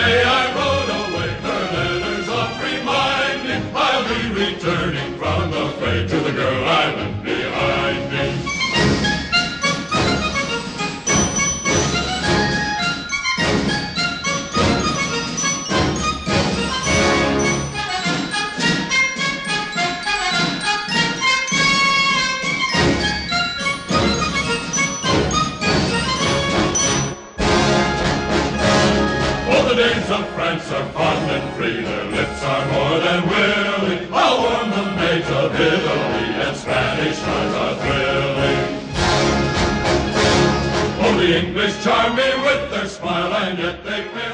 day I rode away, her letters oft remind me I'll be returning from the fray to the girl I left behind me. The dames of France are fond and free, their lips are more than willing. I'll warm the maids of Italy, and Spanish hearts are thrilling. Oh, the English charm me with their smile, and yet they pay